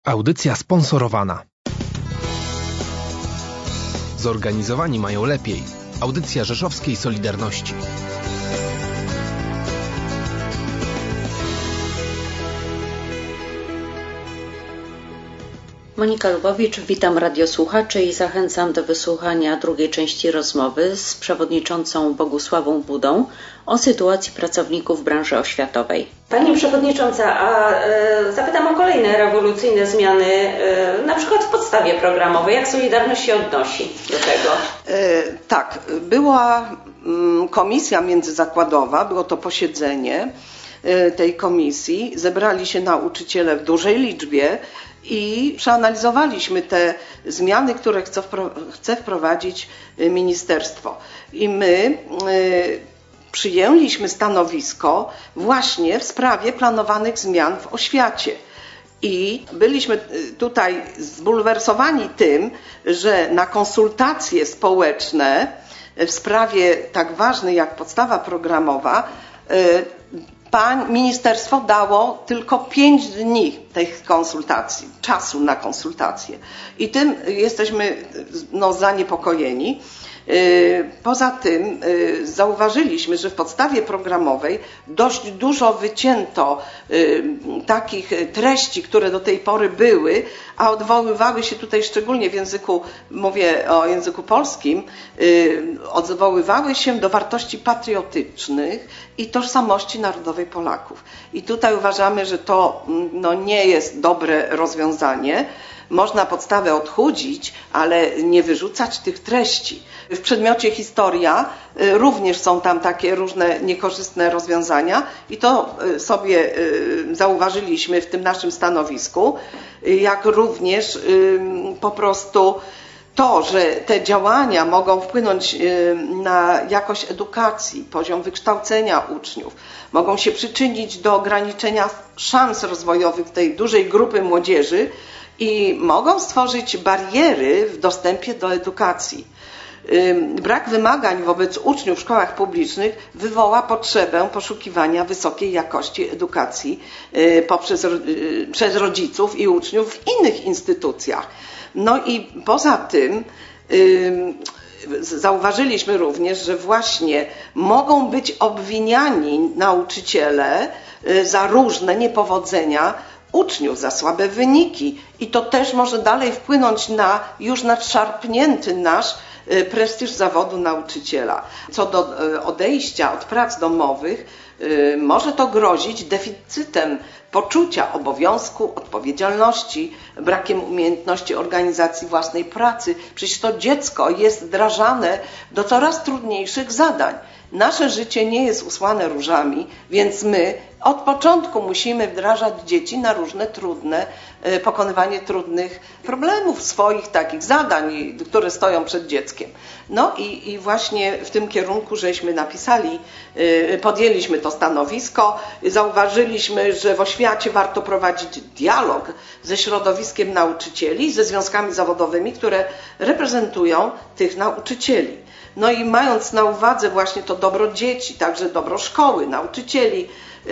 Audycja sponsorowana. Zorganizowani mają lepiej. Audycja Rzeszowskiej Solidarności. Monika Lubowicz, witam radiosłuchaczy i zachęcam do wysłuchania drugiej części rozmowy z przewodniczącą Bogusławą Budą o sytuacji pracowników branży oświatowej. Pani przewodnicząca, zapytam o kolejne rewolucyjne zmiany, na przykład w podstawie programowej. Jak Solidarność się odnosi do tego? Tak, była komisja międzyzakładowa, było to posiedzenie tej komisji. Zebrali się nauczyciele w dużej liczbie i przeanalizowaliśmy te zmiany, które chce wprowadzić ministerstwo. I my przyjęliśmy stanowisko właśnie w sprawie planowanych zmian w oświacie. I byliśmy tutaj zbulwersowani tym, że na konsultacje społeczne w sprawie tak ważnej jak podstawa programowa ministerstwo dało tylko 5 dni tych konsultacji, czasu na konsultacje. I tym jesteśmy zaniepokojeni. Poza tym zauważyliśmy, że w podstawie programowej dość dużo wycięto takich treści, które do tej pory były, a odwoływały się tutaj szczególnie w języku, mówię o języku polskim, odwoływały się do wartości patriotycznych i tożsamości narodowej Polaków. I tutaj uważamy, że to nie jest dobre rozwiązanie. Można podstawę odchudzić, ale nie wyrzucać tych treści. W przedmiocie historia również są tam takie różne niekorzystne rozwiązania i to sobie zauważyliśmy w tym naszym stanowisku, jak również po prostu to, że te działania mogą wpłynąć na jakość edukacji, poziom wykształcenia uczniów, mogą się przyczynić do ograniczenia szans rozwojowych tej dużej grupy młodzieży i mogą stworzyć bariery w dostępie do edukacji. Brak wymagań wobec uczniów w szkołach publicznych wywoła potrzebę poszukiwania wysokiej jakości edukacji przez rodziców i uczniów w innych instytucjach. No i poza tym zauważyliśmy również, że właśnie mogą być obwiniani nauczyciele za różne niepowodzenia uczniów, za słabe wyniki i to też może dalej wpłynąć na już nadszarpnięty nasz prestiż zawodu nauczyciela. Co do odejścia od prac domowych, może to grozić deficytem poczucia obowiązku, odpowiedzialności, brakiem umiejętności organizacji własnej pracy. Przecież to dziecko jest wdrażane do coraz trudniejszych zadań. Nasze życie nie jest usłane różami, więc my od początku musimy wdrażać dzieci na różne pokonywanie trudnych problemów, swoich takich zadań, które stoją przed dzieckiem. No i właśnie w tym kierunku żeśmy podjęliśmy to stanowisko, zauważyliśmy, że w oświacie warto prowadzić dialog ze środowiskiem nauczycieli, ze związkami zawodowymi, które reprezentują tych nauczycieli. No i mając na uwadze właśnie to dobro dzieci, także dobro szkoły, nauczycieli,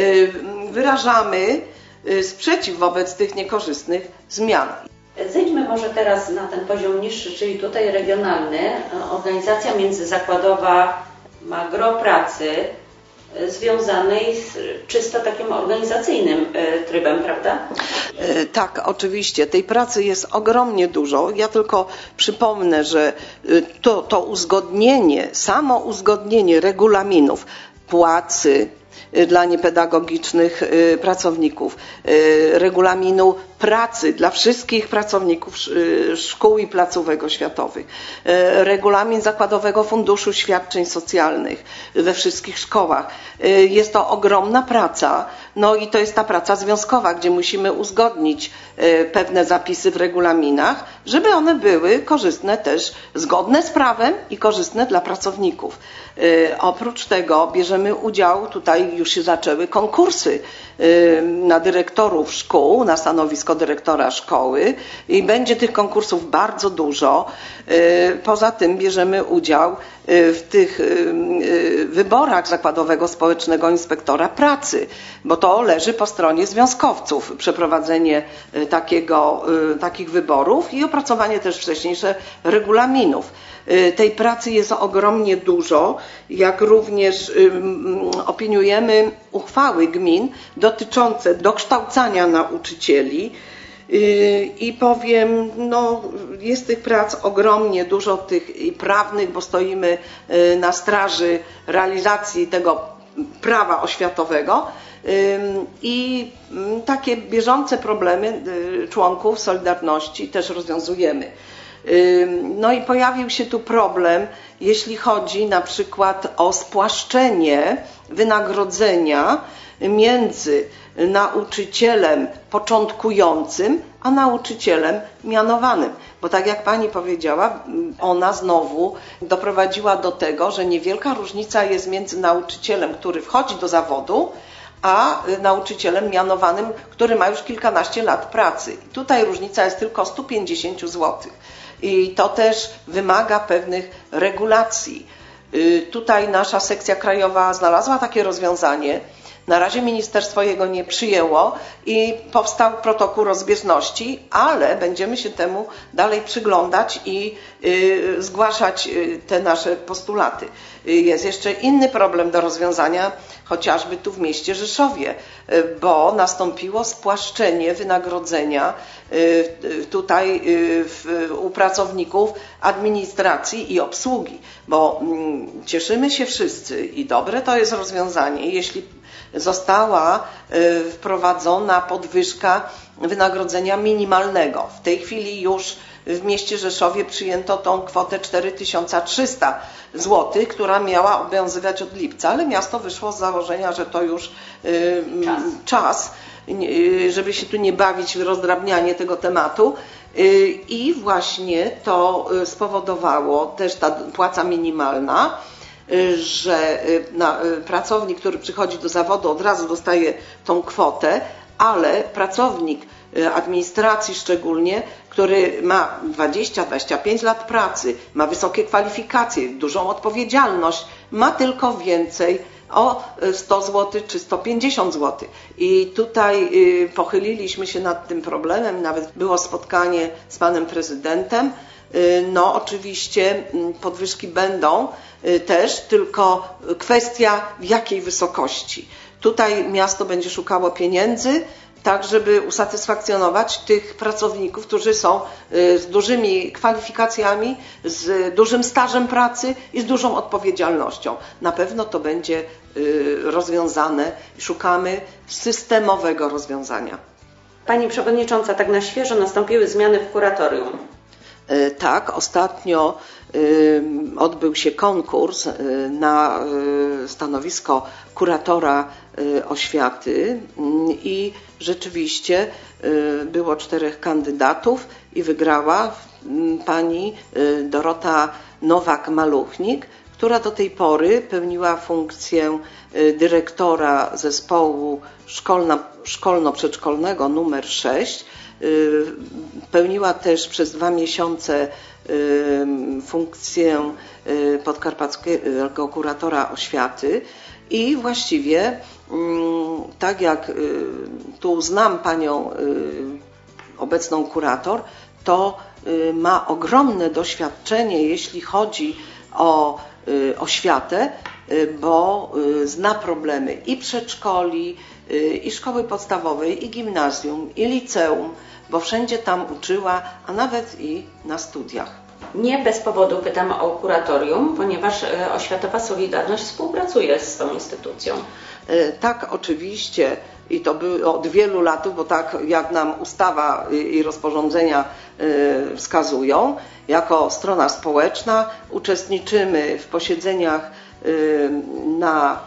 wyrażamy sprzeciw wobec tych niekorzystnych zmian. Zejdźmy może teraz na ten poziom niższy, czyli tutaj regionalny. Organizacja międzyzakładowa ma gro pracy związanej z czysto takim organizacyjnym trybem, prawda? Tak, oczywiście. Tej pracy jest ogromnie dużo. Ja tylko przypomnę, że to uzgodnienie, samo uzgodnienie regulaminów płacy dla niepedagogicznych pracowników, regulaminu pracy dla wszystkich pracowników szkół i placówek oświatowych, regulamin Zakładowego Funduszu Świadczeń Socjalnych we wszystkich szkołach. Jest to ogromna praca, no i to jest ta praca związkowa, gdzie musimy uzgodnić pewne zapisy w regulaminach, żeby one były korzystne też, zgodne z prawem i korzystne dla pracowników. Oprócz tego bierzemy udział, tutaj już się zaczęły konkursy na dyrektorów szkół, na stanowisko dyrektora szkoły i będzie tych konkursów bardzo dużo. Poza tym bierzemy udział w tych wyborach Zakładowego Społecznego Inspektora Pracy, bo to leży po stronie związkowców przeprowadzenie takich wyborów i opracowanie też wcześniejsze regulaminów. Tej pracy jest ogromnie dużo, jak również opiniujemy uchwały gmin dotyczące dokształcania nauczycieli i powiem, jest tych prac ogromnie dużo, tych prawnych, bo stoimy na straży realizacji tego prawa oświatowego i takie bieżące problemy członków Solidarności też rozwiązujemy. No i pojawił się tu problem, jeśli chodzi na przykład o spłaszczenie wynagrodzenia między nauczycielem początkującym, a nauczycielem mianowanym. Bo tak jak pani powiedziała, ona znowu doprowadziła do tego, że niewielka różnica jest między nauczycielem, który wchodzi do zawodu, a nauczycielem mianowanym, który ma już kilkanaście lat pracy. I tutaj różnica jest tylko 150 zł. I to też wymaga pewnych regulacji. Tutaj nasza sekcja krajowa znalazła takie rozwiązanie. Na razie ministerstwo jego nie przyjęło i powstał protokół rozbieżności, ale będziemy się temu dalej przyglądać i zgłaszać te nasze postulaty. Jest jeszcze inny problem do rozwiązania, chociażby tu w mieście Rzeszowie, bo nastąpiło spłaszczenie wynagrodzenia tutaj u pracowników administracji i obsługi, bo cieszymy się wszyscy i dobre to jest rozwiązanie, jeśli została wprowadzona podwyżka wynagrodzenia minimalnego. W tej chwili już w mieście Rzeszowie przyjęto tą kwotę 4300 zł, która miała obowiązywać od lipca, ale miasto wyszło z założenia, że to już czas, żeby się tu nie bawić w rozdrabnianie tego tematu. I właśnie to spowodowało też ta płaca minimalna, że pracownik, który przychodzi do zawodu, od razu dostaje tą kwotę, ale pracownik administracji szczególnie, który ma 20-25 lat pracy, ma wysokie kwalifikacje, dużą odpowiedzialność, ma tylko więcej o 100 zł czy 150 zł. I tutaj pochyliliśmy się nad tym problemem, nawet było spotkanie z panem prezydentem. No oczywiście podwyżki będą też, tylko kwestia w jakiej wysokości. Tutaj miasto będzie szukało pieniędzy, tak żeby usatysfakcjonować tych pracowników, którzy są z dużymi kwalifikacjami, z dużym stażem pracy i z dużą odpowiedzialnością. Na pewno to będzie rozwiązane. Szukamy systemowego rozwiązania. Pani przewodnicząca, tak na świeżo nastąpiły zmiany w kuratorium. Tak, ostatnio odbył się konkurs na stanowisko kuratora oświaty i rzeczywiście było 4 kandydatów i wygrała pani Dorota Nowak-Maluchnik, która do tej pory pełniła funkcję dyrektora zespołu szkolno-przedszkolnego numer 6. Pełniła też przez 2 miesiące funkcję podkarpackiego kuratora oświaty i właściwie tak jak tu znam panią obecną kurator, to ma ogromne doświadczenie, jeśli chodzi o oświatę, bo zna problemy i przedszkoli, i szkoły podstawowej, i gimnazjum, i liceum, bo wszędzie tam uczyła, a nawet i na studiach. Nie bez powodu pytam o kuratorium, ponieważ Oświatowa Solidarność współpracuje z tą instytucją. Tak, oczywiście i to było od wielu lat, bo tak jak nam ustawa i rozporządzenia wskazują, jako strona społeczna uczestniczymy w posiedzeniach na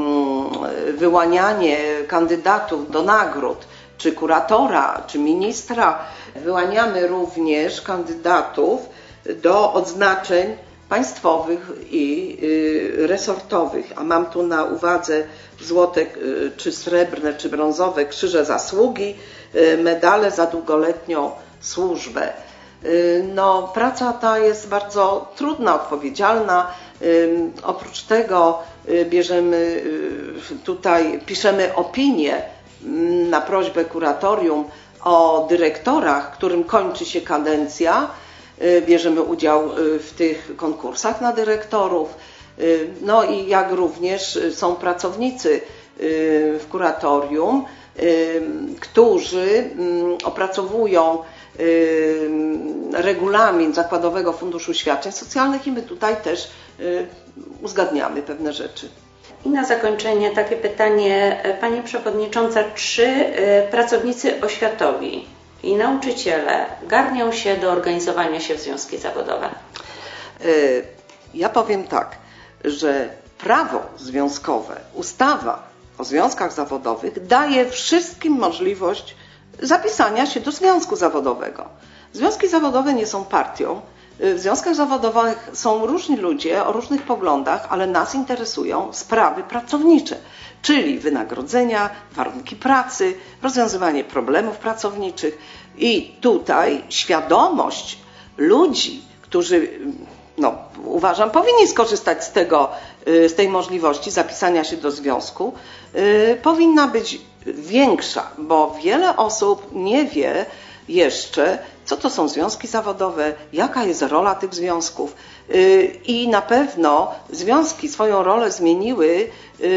wyłanianie kandydatów do nagród, czy kuratora, czy ministra. Wyłaniamy również kandydatów do odznaczeń państwowych i resortowych, a mam tu na uwadze złote, czy srebrne, czy brązowe krzyże zasługi, medale za długoletnią służbę. No, praca ta jest bardzo trudna, odpowiedzialna. Oprócz tego piszemy opinie na prośbę kuratorium o dyrektorach, którym kończy się kadencja. Bierzemy udział w tych konkursach na dyrektorów. No i jak również są pracownicy w kuratorium, którzy opracowują regulamin Zakładowego Funduszu Świadczeń Socjalnych i my tutaj też uzgadniamy pewne rzeczy. I na zakończenie takie pytanie, Pani Przewodnicząca, czy pracownicy oświatowi i nauczyciele garnią się do organizowania się w związki zawodowe? Ja powiem tak, że prawo związkowe, ustawa o związkach zawodowych daje wszystkim możliwość zapisania się do związku zawodowego. Związki zawodowe nie są partią. W związkach zawodowych są różni ludzie o różnych poglądach, ale nas interesują sprawy pracownicze, czyli wynagrodzenia, warunki pracy, rozwiązywanie problemów pracowniczych. I tutaj świadomość ludzi, którzy, uważam, powinni skorzystać z tej możliwości zapisania się do związku, powinna być większa, bo wiele osób nie wie jeszcze, co to są związki zawodowe, jaka jest rola tych związków. I na pewno związki swoją rolę zmieniły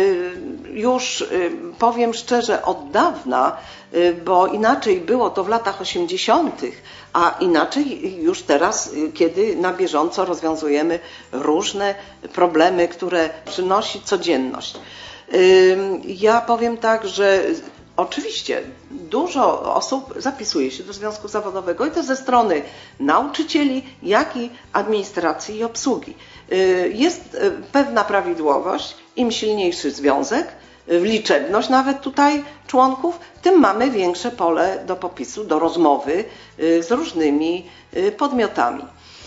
już, powiem szczerze, od dawna, bo inaczej było to w latach 80., a inaczej już teraz, kiedy na bieżąco rozwiązujemy różne problemy, które przynosi codzienność. Ja powiem tak, że oczywiście dużo osób zapisuje się do związku zawodowego i to ze strony nauczycieli, jak i administracji i obsługi. Jest pewna prawidłowość, im silniejszy związek, liczebność nawet tutaj członków, tym mamy większe pole do popisu, do rozmowy z różnymi podmiotami.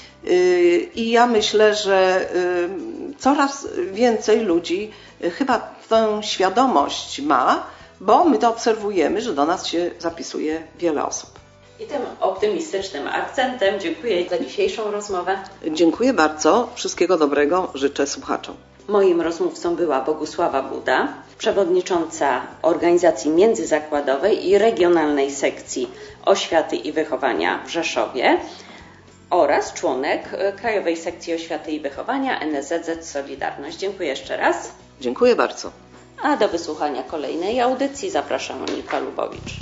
I ja myślę, że coraz więcej ludzi chyba tę świadomość ma, bo my to obserwujemy, że do nas się zapisuje wiele osób. I tym optymistycznym akcentem dziękuję za dzisiejszą rozmowę. Dziękuję bardzo. Wszystkiego dobrego życzę słuchaczom. Moim rozmówcą była Bogusława Buda, przewodnicząca organizacji międzyzakładowej i regionalnej sekcji oświaty i wychowania w Rzeszowie oraz członek Krajowej Sekcji Oświaty i Wychowania NSZZ Solidarność. Dziękuję jeszcze raz. Dziękuję bardzo. A do wysłuchania kolejnej audycji zapraszam Monika Lubowicz.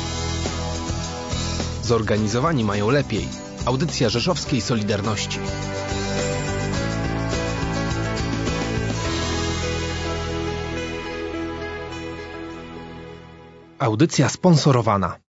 Zorganizowani mają lepiej. Audycja Rzeszowskiej Solidarności. Audycja sponsorowana.